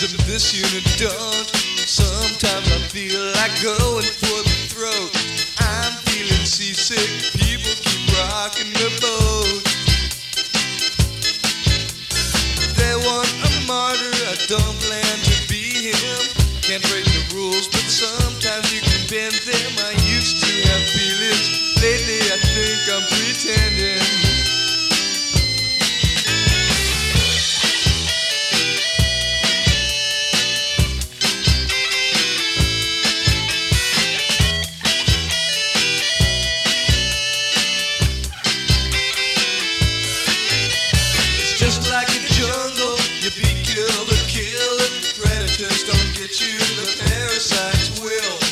of this unit don't. Sometimes I feel like going for the throat. I'm feeling seasick, people keep rocking the boat. They want a martyr, I don't plan to be him. Can't break the rules, but sometimes you can bend them. I used to have feelings, lately I think I'm pretending. Just like a jungle, you be killed or kill it. Predators don't get you, the parasites will.